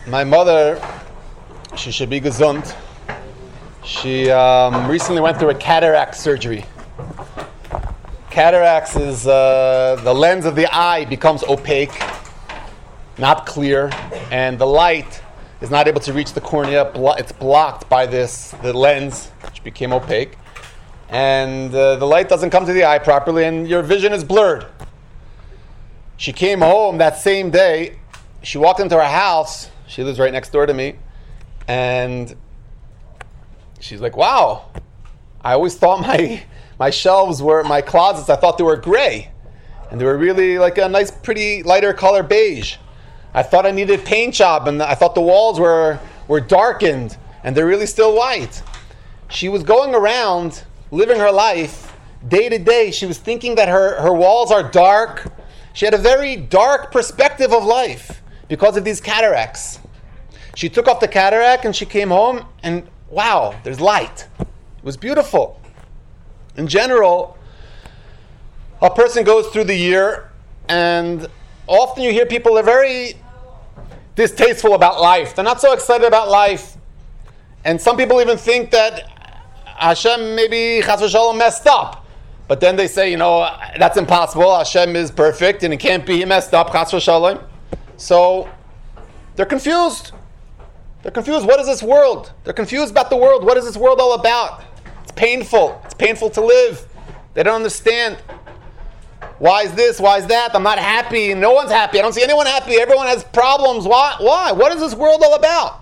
My mother, she should be gesund. She recently went through a cataract surgery. Cataracts is the lens of the eye becomes opaque, not clear, and the light is not able to reach the cornea. It's blocked by the lens, which became opaque, and the light doesn't come to the eye properly, and your vision is blurred. She came home that same day. She walked into her house. She lives right next door to me, and she's like, "Wow, I always thought my shelves were, my closets, I thought they were gray, and they were really like a nice, pretty lighter color beige. I thought I needed paint job, and I thought the walls were darkened, and they're really still white." She was going around living her life day to day. She was thinking that her walls are dark. She had a very dark perspective of life because of these cataracts. She took off the cataract and she came home, and wow, there's light. It was beautiful. In general, a person goes through the year, and often you hear people are very distasteful about life. They're not so excited about life. And some people even think that Hashem maybe Chas v'Shalom messed up. But then they say, that's impossible. Hashem is perfect and it can't be messed up, Chas v'Shalom. So they're confused. They're confused. What is this world? They're confused about the world. What is this world all about? It's painful. It's painful to live. They don't understand. Why is this? Why is that? I'm not happy. No one's happy. I don't see anyone happy. Everyone has problems. Why? What is this world all about?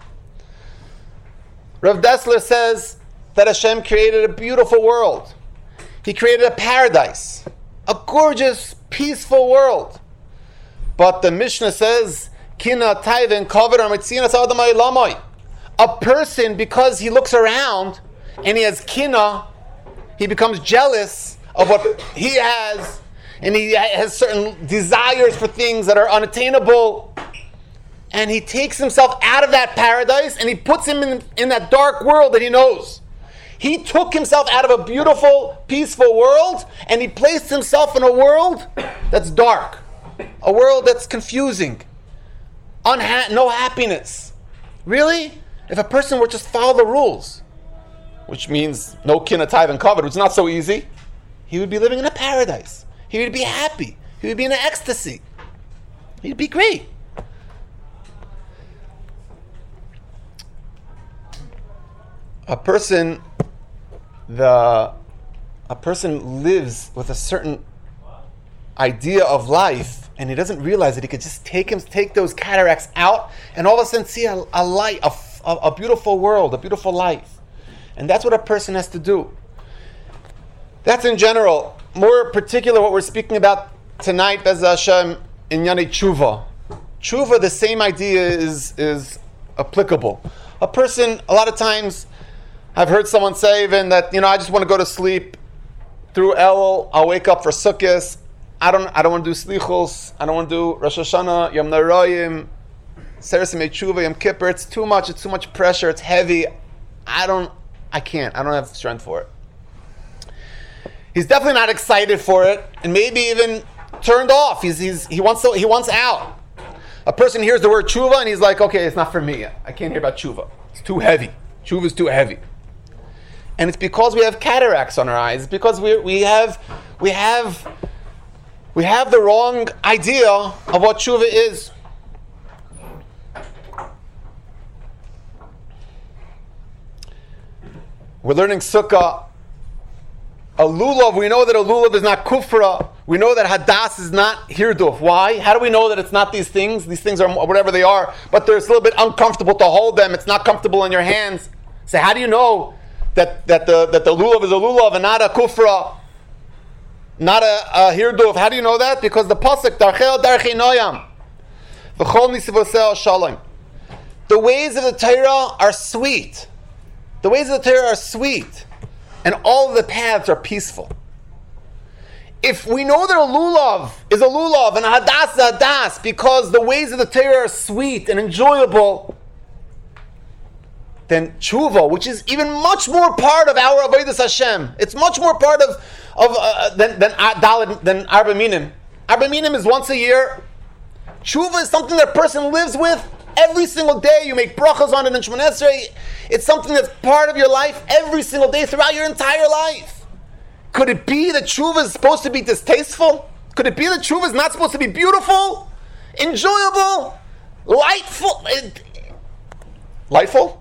Rav Dessler says that Hashem created a beautiful world. He created a paradise, a gorgeous, peaceful world. But the Mishnah says, Kina taiven kavod amitzinas adam ha'olamai. A person, because he looks around and he has kina, he becomes jealous of what he has, and he has certain desires for things that are unattainable, and he takes himself out of that paradise and he puts him in that dark world that he knows. He took himself out of a beautiful, peaceful world and he placed himself in a world that's dark, a world that's confusing, no happiness. Really? If a person would just follow the rules, which means no kina taiven kavod, which is not so easy, he would be living in a paradise. He would be happy. He would be in an ecstasy. He'd be great. A person lives with a certain idea of life, and he doesn't realize that he could just take those cataracts out, and all of a sudden see a light, a beautiful world, a beautiful life. And that's what a person has to do. That's in general. More particular, what we're speaking about tonight, Bez Hashem, in Yanei Tshuva. Tshuva, the same idea is applicable. A person, a lot of times, I've heard someone say even that, I just want to go to sleep through Elul. I'll wake up for Sukkot. I don't want to do Slichos. I don't want to do Rosh Hashanah, Yom Narayim, Seres Yemei Tshuva, Yom Kippur. It's too much. It's too much pressure. It's heavy. I can't. I don't have strength for it. He's definitely not excited for it, and maybe even turned off. He wants out. A person hears the word tshuva and he's like, okay, it's not for me. I can't hear about tshuva. It's too heavy. Tshuva is too heavy. And it's because we have cataracts on our eyes. It's because we have the wrong idea of what tshuva is. We're learning sukkah. A lulav, we know that a lulav is not kufra. We know that hadas is not hirduf. Why? How do we know that it's not these things? These things are whatever they are, but they're a little bit uncomfortable to hold them. It's not comfortable in your hands. So how do you know that the lulav is a lulav and not a kufra, not a hirduf? How do you know that? Because the pasuk darchei darchei noyam, v'chol nisivosei shalom. The ways of the Torah are sweet. The ways of the Torah are sweet. And all of the paths are peaceful. If we know that a lulav is a lulav and a hadas is a hadas because the ways of the Torah are sweet and enjoyable, then tshuva, which is even much more part of our avodas Hashem, it's much more part than arba minim. Arba minim is once a year. Tshuva is something that a person lives with Every single day you make brachas on it in Shemona Esrei. It's something that's part of your life every single day throughout your entire life. Could it be that tshuva is supposed to be distasteful? Could it be that tshuva is not supposed to be beautiful, enjoyable, lightful? Lightful?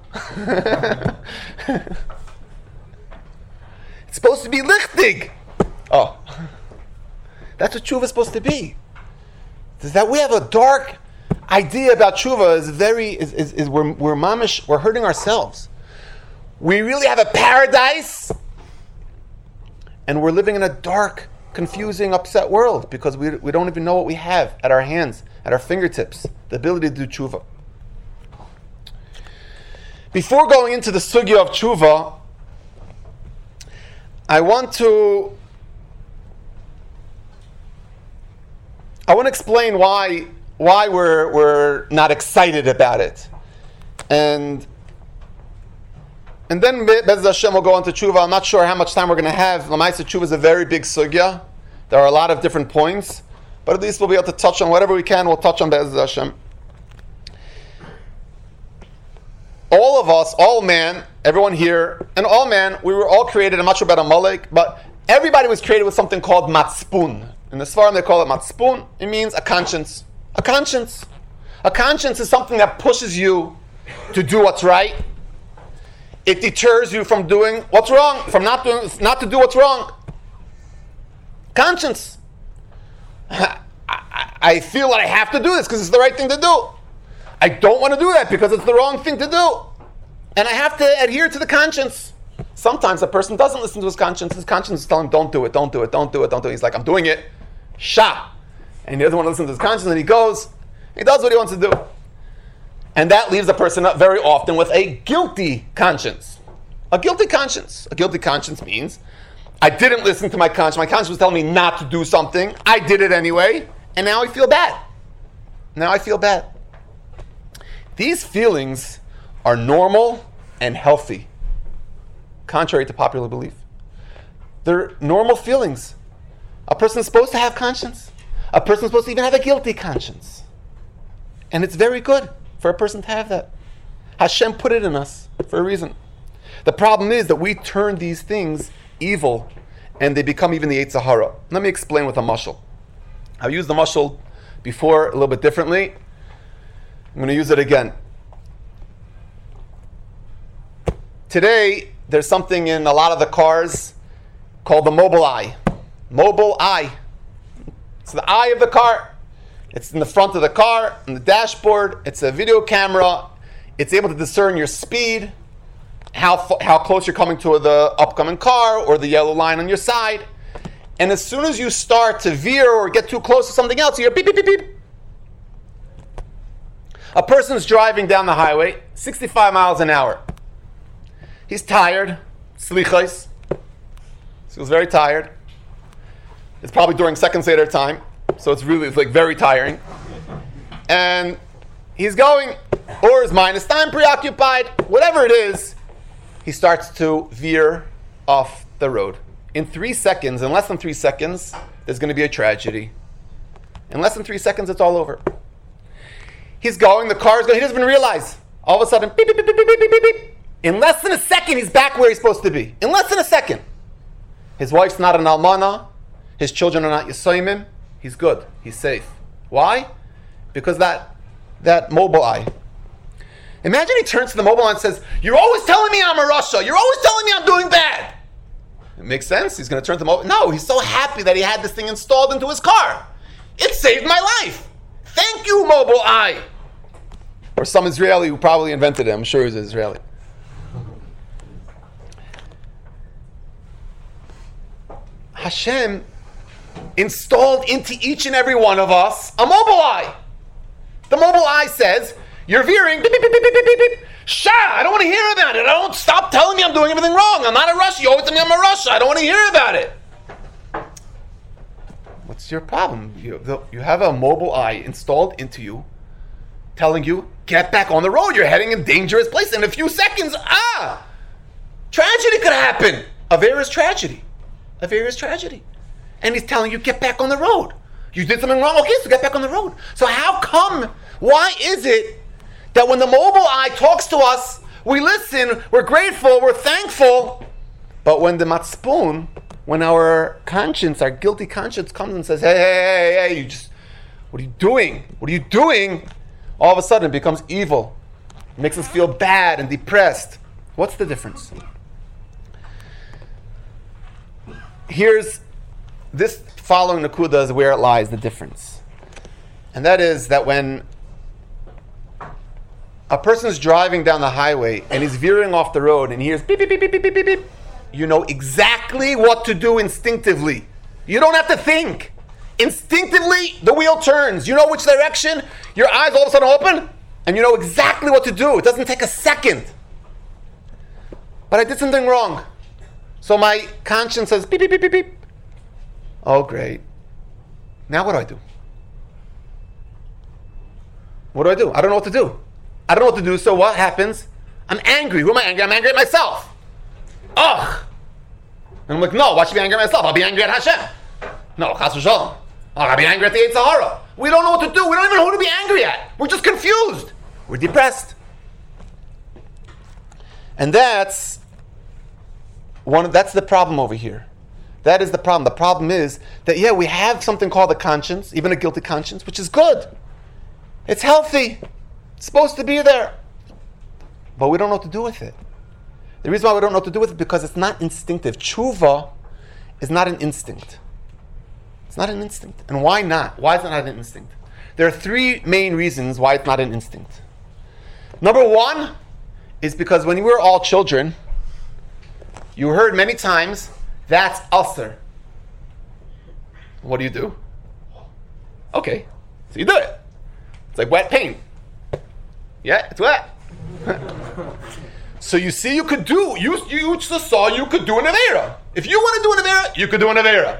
It's supposed to be lichtig. Oh. That's what tshuva is supposed to be. Is that we have a dark idea about tshuva we're hurting ourselves. We really have a paradise, and we're living in a dark, confusing, upset world because we don't even know what we have at our hands, at our fingertips, the ability to do tshuva. Before going into the sugya of tshuva, I want to explain why we're not excited about it, and then Be'ez Hashem will go on to tshuva. I'm not sure how much time we're going to have. L'maaseh tshuva is a very big sugya. There are a lot of different points, but at least we'll be able to touch on whatever we can. We'll touch on Be'ez Hashem. All of us, all man, everyone here, and all man, we were all created. I'm not sure about Amalek, but everybody was created with something called matspun. In the Sfarim, they call it matspun. It means a conscience. A conscience. A conscience is something that pushes you to do what's right. It deters you from doing what's wrong, from not to do what's wrong. Conscience. I feel that I have to do this because it's the right thing to do. I don't want to do that because it's the wrong thing to do. And I have to adhere to the conscience. Sometimes a person doesn't listen to his conscience. His conscience is telling him, don't do it, don't do it, don't do it, don't do it. He's like, I'm doing it. Shah. And he doesn't want to listen to his conscience, and he goes, he does what he wants to do. And that leaves the person up very often with a guilty conscience. A guilty conscience. A guilty conscience means, I didn't listen to my conscience. My conscience was telling me not to do something. I did it anyway, and now I feel bad. Now I feel bad. These feelings are normal and healthy, contrary to popular belief. They're normal feelings. A person is supposed to have conscience. A person is supposed to even have a guilty conscience. And it's very good for a person to have that. Hashem put it in us for a reason. The problem is that we turn these things evil and they become even the Yetzer Hara. Let me explain with a mashal. I've used the mashal before a little bit differently. I'm going to use it again. Today, there's something in a lot of the cars called the mobile eye. Mobile eye. It's the eye of the car. It's in the front of the car, on the dashboard. It's a video camera. It's able to discern your speed, how close you're coming to the upcoming car or the yellow line on your side. And as soon as you start to veer or get too close to something else, you hear beep, beep, beep, beep. A person's driving down the highway, 65 miles an hour. He's tired, slichos. Feels very tired. It's probably during second Seder time, so it's like very tiring. And he's going, or his mind is time preoccupied, whatever it is, he starts to veer off the road. In 3 seconds, in less than 3 seconds, there's going to be a tragedy. In less than 3 seconds, it's all over. He's going, the car is going, he doesn't even realize. All of a sudden, beep, beep, beep, beep, beep, beep, beep, beep. In less than a second, he's back where he's supposed to be. In less than a second. His wife's not an almana. His children are not Yisayimim. He's good. He's safe. Why? Because that mobile eye. Imagine he turns to the mobile eye and says, you're always telling me I'm a Rasha. You're always telling me I'm doing bad. It makes sense. He's going to turn to the mobile. No, he's so happy that he had this thing installed into his car. It saved my life. Thank you, mobile eye. Or some Israeli who probably invented it. I'm sure he was an Israeli. Hashem installed into each and every one of us a mobile eye. The mobile eye says, you're veering, beep, beep, beep, beep, beep, beep, beep. Shah, I don't want to hear about it. I don't stop telling me I'm doing everything wrong. I'm not a Russia. You always tell me I'm a Russia. I don't want to hear about it. What's your problem? You have a mobile eye installed into you, telling you, get back on the road. You're heading in a dangerous place. In a few seconds, tragedy could happen. Avera is tragedy. Avera is tragedy. And he's telling you, get back on the road. You did something wrong. Okay, so get back on the road. So how come, why is it That when the mobile eye talks to us, we listen, we're grateful, we're thankful. But when the matzpun, when our conscience, our guilty conscience comes and says, hey, what are you doing? What are you doing? All of a sudden it becomes evil. It makes us feel bad and depressed. What's the difference? Here's this following Nakuda is where it lies, the difference. And that is that when a person is driving down the highway and he's veering off the road and he hears beep, beep, beep, beep, beep, beep, beep, beep, you know exactly what to do instinctively. You don't have to think. Instinctively, the wheel turns. You know which direction. Your eyes all of a sudden open, and you know exactly what to do. It doesn't take a second. But I did something wrong. So my conscience says, beep, beep, beep, beep, beep. Oh, great. Now what do I do? What do I do? I don't know what to do. I don't know what to do, so what happens? I'm angry. Who am I angry? I'm angry at myself. Ugh. And I'm like, no, why should I be angry at myself? I'll be angry at Hashem. No, chas v'shalom. I'll be angry at the Yetzer Hara. We don't know what to do. We don't even know who to be angry at. We're just confused. We're depressed. And that's the problem over here. That is the problem. The problem is that, we have something called a conscience, even a guilty conscience, which is good. It's healthy. It's supposed to be there. But we don't know what to do with it. The reason why we don't know what to do with it is because it's not instinctive. Tshuva is not an instinct. It's not an instinct. And why not? Why is it not an instinct? There are three main reasons why it's not an instinct. Number one is because when you were all children, you heard many times, that's usher. What do? Okay, so you do it. It's like wet paint. Yeah, it's wet. So you see, you just saw you could do an Avera. If you want to do an Avera, you could do an Avera.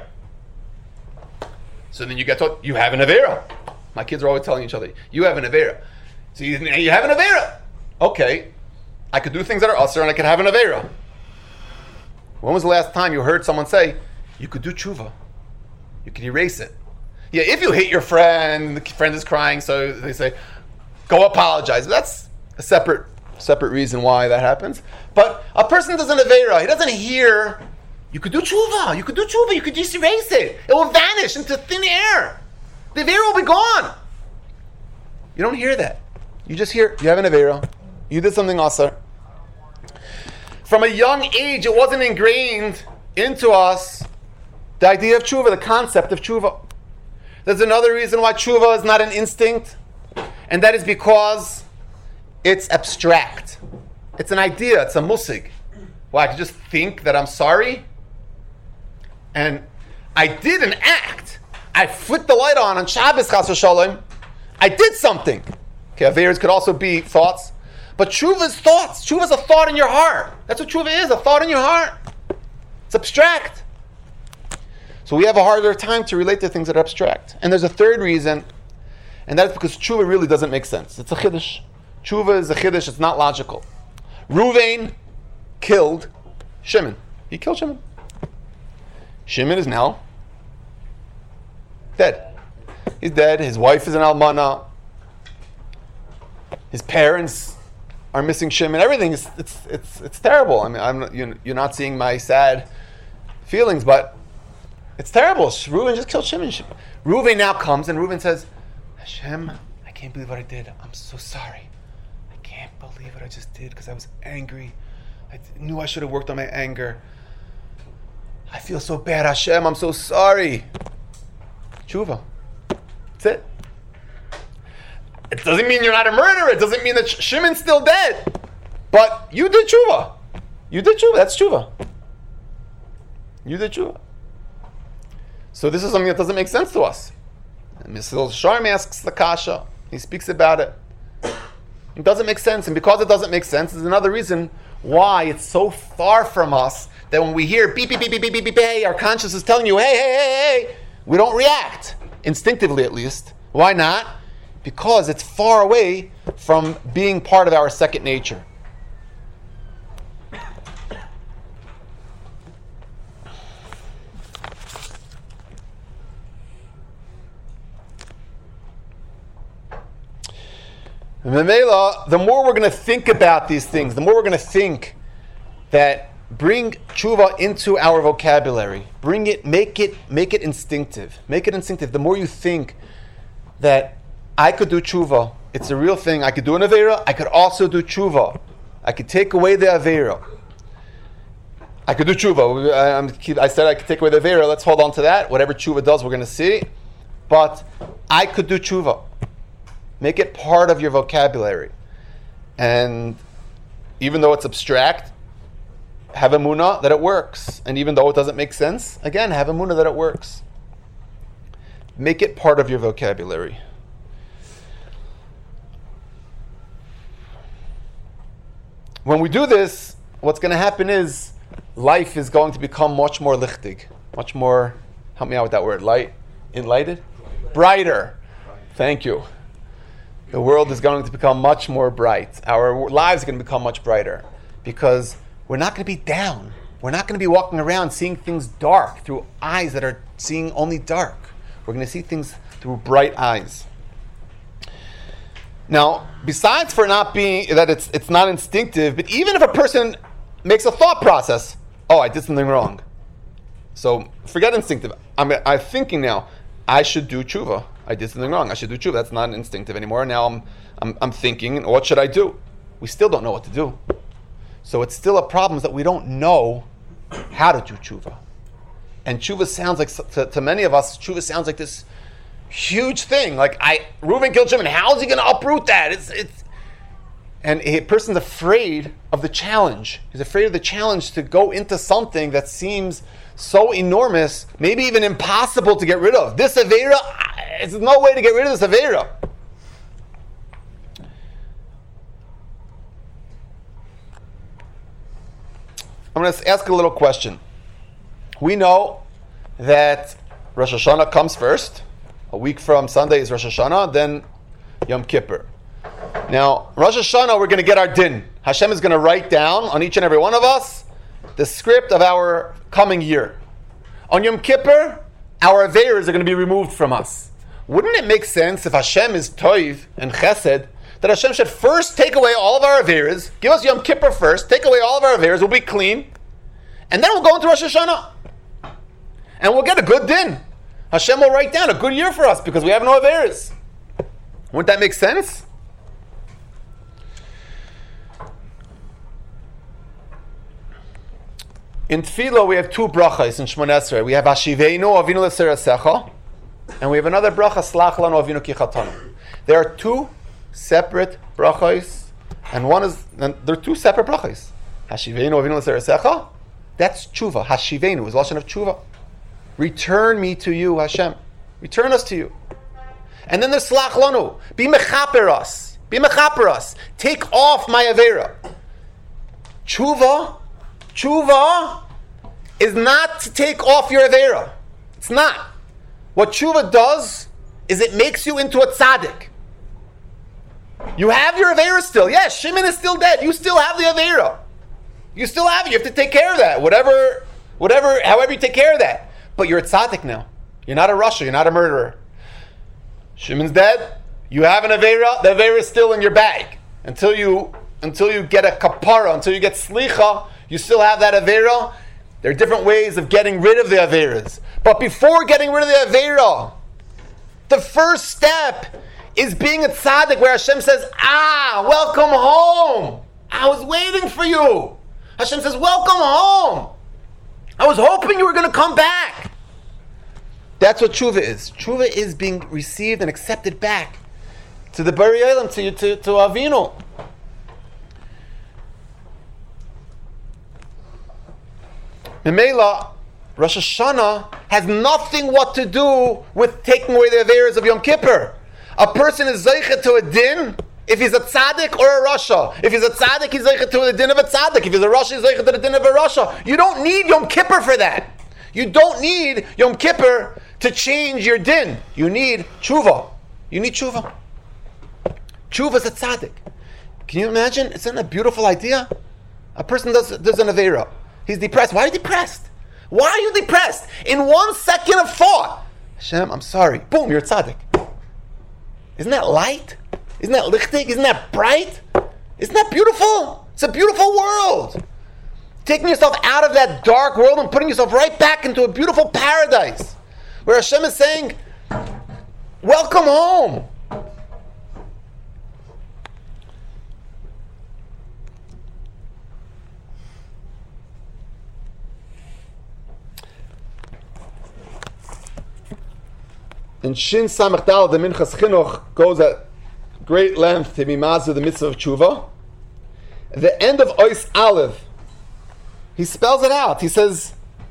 So then you get taught, you have an Avera. My kids are always telling each other, you have an Avera. So you have an Avera. Okay, I could do things that are usher and I could have an Avera. When was the last time you heard someone say, you could do tshuva? You could erase it. Yeah, if you hate your friend, the friend is crying, so they say, go apologize. That's a separate reason why that happens. But a person does an Avera, he doesn't hear, you could do tshuva, you could just erase it. It will vanish into thin air. The Avera will be gone. You don't hear that. You just hear, you have an Avera, you did something asar. From a young age, it wasn't ingrained into us the idea of tshuva, the concept of tshuva. There's another reason why tshuva is not an instinct, and that is because it's abstract. It's an idea, it's a musig. Well, I could just think that I'm sorry, and I did an act. I flipped the light on Shabbos, chas v'shalom. I did something. Okay, averas could also be thoughts. But tshuva is thoughts. Tshuva is a thought in your heart. That's what tshuva is, a thought in your heart. It's abstract. So we have a harder time to relate to things that are abstract. And there's a third reason, and that is because tshuva really doesn't make sense. It's a chiddush. Tshuva is a chiddush, it's not logical. Ruvain killed Shimon. He killed Shimon. Shimon is now dead. He's dead. His wife is an almana. His parents are missing Shimon. Everything is it's terrible. I mean, you're not seeing my sad feelings, but it's terrible. Reuven just killed Shimon. Reuven now comes and Reuven says, Hashem, I can't believe what I did. I'm so sorry. I can't believe what I just did because I was angry. I knew I should have worked on my anger. I feel so bad, Hashem. I'm so sorry. Tshuva. That's it. It doesn't mean you're not a murderer. It doesn't mean that Shimon's still dead. But you did tshuva. You did tshuva. That's tshuva. You did tshuva. So this is something that doesn't make sense to us. And Mr. Sharm asks the kasha. He speaks about it. It doesn't make sense. And because it doesn't make sense, is another reason why it's so far from us that when we hear beep, beep, beep, beep, beep, beep, beep, hey, our conscience is telling you, hey, we don't react. Instinctively, at least. Why not? Because it's far away from being part of our second nature. Memela, the more we're going to think about these things, the more we're going to think that bring tshuva into our vocabulary. Bring it, make it instinctive. Make it instinctive. The more you think that I could do tshuva, it's a real thing. I could do an aveira. I could also do tshuva. I could take away the aveira. I could do tshuva. I said I could take away the aveira. Let's hold on to that. Whatever tshuva does, we're going to see. But I could do tshuva. Make it part of your vocabulary. And even though it's abstract, have emunah that it works. And even though it doesn't make sense, again, have emunah that it works. Make it part of your vocabulary. When we do this, what's going to happen is life is going to become much more lichtig, much more, help me out with that word, enlightened? Brighter. Thank you. The world is going to become much more bright. Our lives are going to become much brighter because we're not going to be down. We're not going to be walking around seeing things dark through eyes that are seeing only dark. We're going to see things through bright eyes. Now, besides for not being that it's not instinctive, but even if a person makes a thought process, oh, I did something wrong. So forget instinctive. I'm thinking now, I should do tshuva. I did something wrong. I should do tshuva. That's not instinctive anymore. Now I'm thinking, what should I do? We still don't know what to do. So it's still a problem that we don't know how to do tshuva. And tshuva sounds like, to many of us, tshuva sounds like this huge thing. Like, Reuven killed Shimon. How's he going to uproot that? And a person's afraid of the challenge. He's afraid of the challenge to go into something that seems so enormous, maybe even impossible to get rid of. This aveira, there's no way to get rid of this aveira. I'm going to ask a little question. We know that Rosh Hashanah comes first. A week from Sunday is Rosh Hashanah, then Yom Kippur. Now, Rosh Hashanah, we're going to get our din. Hashem is going to write down on each and every one of us the script of our coming year. On Yom Kippur, our aveiros are going to be removed from us. Wouldn't it make sense if Hashem is toiv and chesed, that Hashem should first take away all of our aveiros, give us Yom Kippur first, take away all of our aveiros, we'll be clean, and then we'll go into Rosh Hashanah. And we'll get a good din. Hashem will write down a good year for us because we have no aveiros. Wouldn't that make sense? In Tefillah, we have two brachas in Shmoneh Esrei. We have Hashiveinu Avinu L'Seirasecha, and we have another bracha, Slach Lanu Avinu Ki Chatanu. There are two separate brachas, and there are two separate brachas. Hashiveinu Avinu L'Seirasecha, that's tshuva. Hashiveinu is lashon of tshuva. Return me to you, Hashem. Return us to you. And then there's Slach Lanu. Be mechaper us. Be mechaper us. Take off my aveira. Tshuva is not to take off your aveira. It's not. What tshuva does is it makes you into a tzaddik. You have your aveira still. Yes, Shimon is still dead. You still have the aveira. You still have it. You have to take care of that. However you take care of that. But you're a tzaddik now. You're not a rasha. You're not a murderer. Shimon's dead. You have an aveira. The aveira is still in your bag. Until you get a kapara, until you get slicha, you still have that aveira. There are different ways of getting rid of the aveiras. But before getting rid of the aveira, the first step is being a tzaddik where Hashem says, welcome home. I was waiting for you. Hashem says, welcome home. I was hoping you were going to come back. That's what tshuva is. Tshuva is being received and accepted back to the Bari Olam, to Avinu. Memela, Rosh Hashanah has nothing what to do with taking away the aveiros of Yom Kippur. A person is zeichet to a din if he's a tzaddik or a rasha. If he's a tzaddik, he's zeichet to the din of a tzaddik. If he's a rasha, he's zeichet to the din of a rasha. You don't need Yom Kippur for that. You don't need Yom Kippur to change your din. You need tshuva. You need tshuva. Tshuva is a tzaddik. Can you imagine? Isn't it a beautiful idea? A person does an aveira. He's depressed. Why are you depressed? Why are you depressed? In 1 second of thought, Hashem, I'm sorry. Boom, you're a tzaddik. Isn't that light? Isn't that lichtig? Isn't that bright? Isn't that beautiful? It's a beautiful world. Taking yourself out of that dark world and putting yourself right back into a beautiful paradise where Hashem is saying, welcome home. And Shin Samach Dal, the Minchas Chinuch, goes at great length to be mazel the mitzvah of tshuva. At the end of Ois Aleph, he spells it out. He says,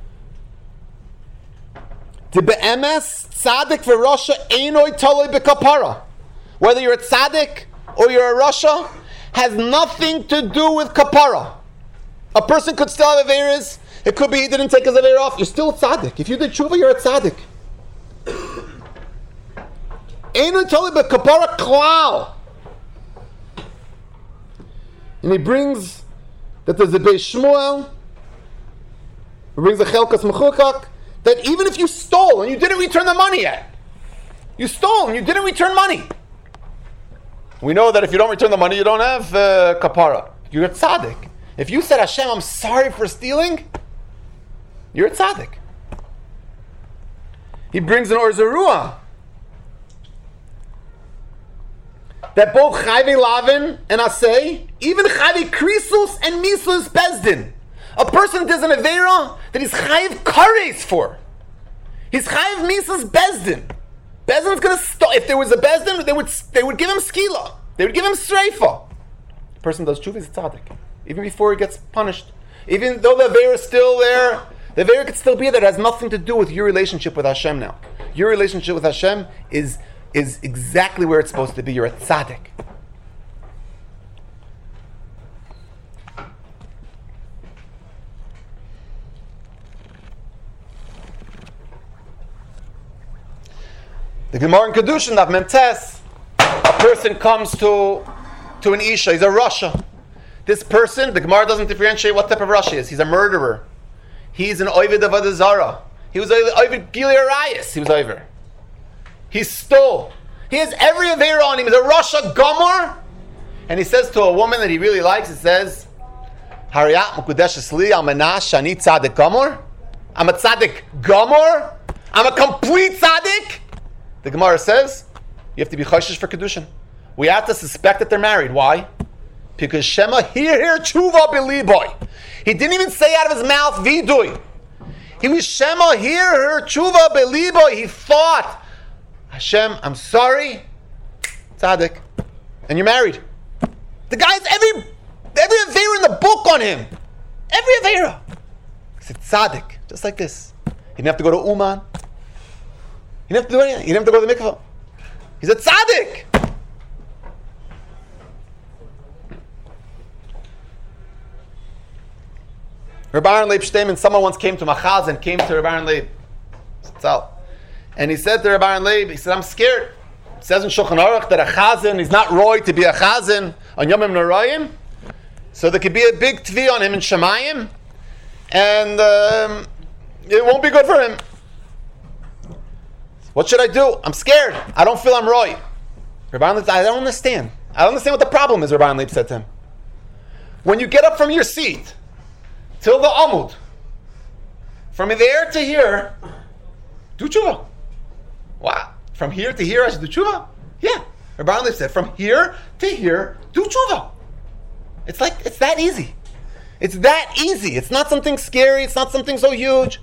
"The be'emes tzaddik v'rasha einoi toloi b'kapara." Whether you're a tzaddik or you're a rasha, has nothing to do with kapara. A person could still have averas. It could be he didn't take his avera off. You're still a tzaddik. If you did tshuva, you're a tzaddik. Einoi toloi b'kapara klal. And he brings that there's a Beis Shmuel. He brings a Chelkas Mechukak, that even if you stole and you didn't return the money yet, you stole and you didn't return money. We know that if you don't return the money, you don't have kapara. You're a tzaddik. If you said, Hashem, I'm sorry for stealing, you're a tzaddik. He brings an Or Zarua that both Chayve Lavin and Asay, even Chayve Krisus and Misus Bezdin, a person does an Avera that he's Chayiv Kares for. He's Chayiv Misus Bezdin. Bezdin's going to stop. If there was a Bezdin, they would give him Skila. They would give him Sreifa. The person does Tshuva is a tzaddik. Even before he gets punished. Even though the Avera is still there, the Avera could still be there. It has nothing to do with your relationship with Hashem now. Your relationship with Hashem is exactly where it's supposed to be. You're a tzaddik. The Gemara in Kedushin of Memtes, a person comes to an Isha, he's a Rasha. This person, the Gemara doesn't differentiate what type of Rasha he is. He's a murderer. He's an Ovid of Adazara. He was Ovid Gili Arayas. He was over. He stole. He has every Avera on him. He's a Rasha Gomor. And he says to a woman that he really likes, he says, Hariyat Mukudeshes Li Al Menash Shani Tzadik Gomor. I'm a Tzadik Gomor. I'm a complete Tzadik. The Gemara says, you have to be choshesh for Kedushin. We have to suspect that they're married. Why? Because Shema here tshuva beliboy. He didn't even say out of his mouth vidui. He was Shema here tshuva beliboy. He thought, Hashem, I'm sorry, tzaddik, and you're married. The guy's every avera in the book on him. Every avera. He said tzaddik, just like this. He didn't have to go to Uman. He didn't have to do anything. He didn't have to go to the mikvah. He's a tzaddik. Rabbi Aaron Leib Shteiman, someone once came to Machaz and came to Rabbi Aaron Leib. And he said to Rabbi Aaron Leib, he said, I'm scared. It says in Shulchan Aruch that a chazan is not roy to be a chazan on Yomim Norayim. So there could be a big tvi on him in Shemayim. And it won't be good for him. What should I do? I'm scared. I don't feel I'm roy. Rabbi Aaron Leib, I don't understand. I don't understand what the problem is, Rabbi Aaron Leib said to him. When you get up from your seat till the Amud, from there to here, do tshuva. What? From here to here I should do tshuva? Yeah. Rabbi Aaron Leib said, from here to here, do tshuva. It's that easy. It's that easy. It's not something scary. It's not something so huge.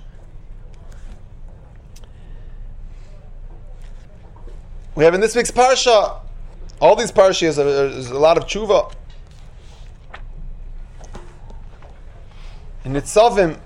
We have in this week's parsha, all these parshas, there's a lot of tshuva. In Nitzavim,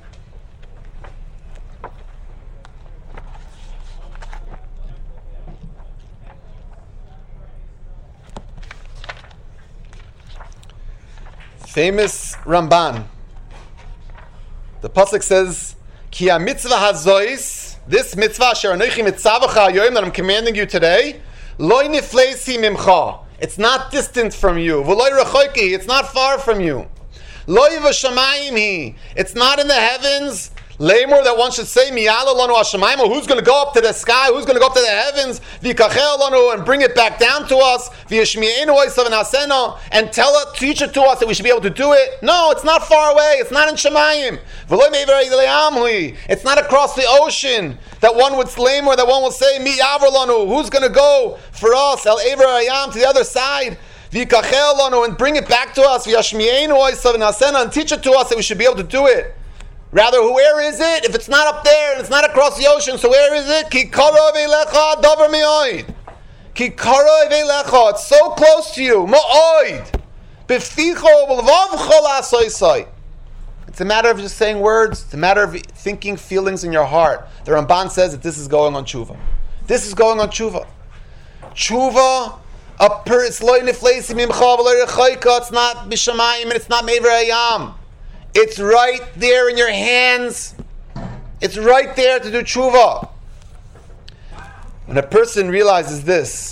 famous Ramban, the pasuk says, Ki ha-mitzvah hazois, this mitzvah asher anochi mitzavacha hayoim that I'm commanding you today, loy nifleisi mimcha. It's not distant from you. V'loy rechoiki. It's not far from you. Loy v'shamayim hi. It's not in the heavens. Lamor, that one should say, Miyala lanu hashamayim, who's going to go up to the sky, who's going to go up to the heavens, v'yikachel lanu, and bring it back down to us, v'yishmi'enu oisav v'naseno, and teach it to us that we should be able to do it. No, it's not far away. It's not in Shemayim. It's not across the ocean that one would Lamor, that one will say, Miyavar lanu, who's going to go for us, El Ever Ayam, to the other side, v'yikachel lanu, and bring it back to us, v'yishmi'enu oisav v'naseno, and teach it to us that we should be able to do it. Rather, where is it? If it's not up there and it's not across the ocean, so where is it? Ki kara veilecha davar mi'oid. Ki kara veilecha. It's so close to you. Ma'oid. Beficho v'lvavcho la'asoisai. It's a matter of just saying words. It's a matter of thinking feelings in your heart. The Ramban says that this is going on tshuva. This is going on tshuva. Tshuva, it's lo nifleisi mimcha v'lo rechaika. It's not b'shamayim and it's not me'ver hayam. It's right there in your hands. It's right there to do tshuva. When a person realizes this,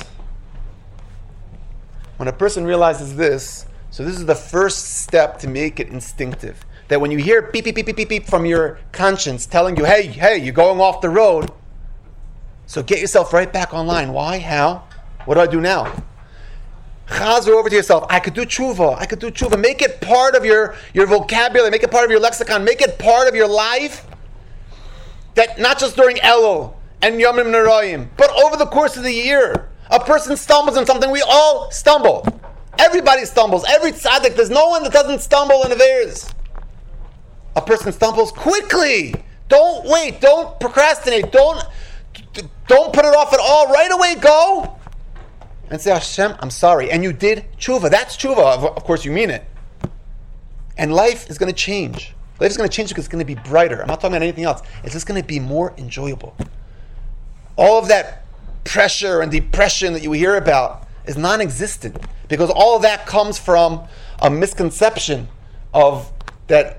so this is the first step to make it instinctive. That when you hear beep, beep, beep, beep, beep, beep from your conscience telling you, hey, you're going off the road, so get yourself right back online. Why? How? What do I do now? Chazer over to yourself. I could do tshuva. Make it part of your vocabulary. Make it part of your lexicon. Make it part of your life. That not just during Elul and Yomim Noraim, but over the course of the year. A person stumbles in something. We all stumble. Everybody stumbles. Every tzaddik. There's no one that doesn't stumble in Averis. A person stumbles quickly. Don't wait. Don't procrastinate. Don't put it off at all. Right away, go. And say, Hashem, I'm sorry. And you did tshuva. That's tshuva. Of course, you mean it. And life is going to change. Life is going to change because it's going to be brighter. I'm not talking about anything else. It's just going to be more enjoyable. All of that pressure and depression that you hear about is non-existent because all of that comes from a misconception of that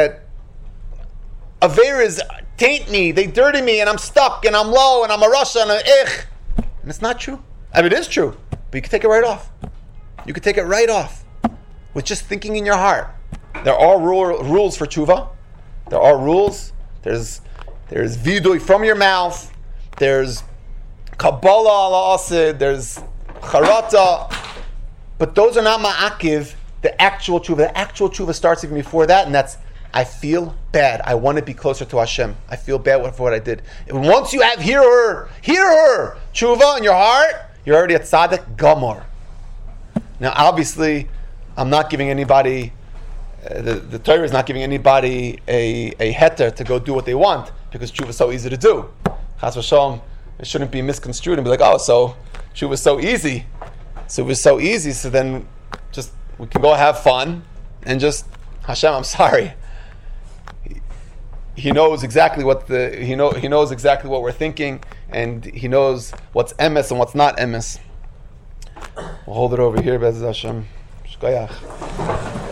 Averas taint me, they dirty me, and I'm stuck, and I'm low, and I'm a Rasha, and I'm ich. And it's not true. I mean, it is true, but you can take it right off. You can take it right off with just thinking in your heart. There are rules for tshuva. There are rules. There's vidui from your mouth. There's kabbalah ala asid. There's charata. But those are not ma'akiv, the actual tshuva. The actual tshuva starts even before that, and that's, I feel bad. I want to be closer to Hashem. I feel bad for what I did. And once you have hear her, tshuva in your heart, you're already a tzaddik gamor. Now, obviously, I'm not giving anybody, the Torah is not giving anybody a heter to go do what they want, because tshuva is so easy to do. Chas v'shalom, it shouldn't be misconstrued and be like, oh, so tshuva is so easy. So it was so easy, so then just, we can go have fun, and just, Hashem, I'm sorry. He knows exactly he knows exactly what we're thinking, and he knows what's emes and what's not emes. We'll hold it over here, Be'ez Hashem. Shkoyach.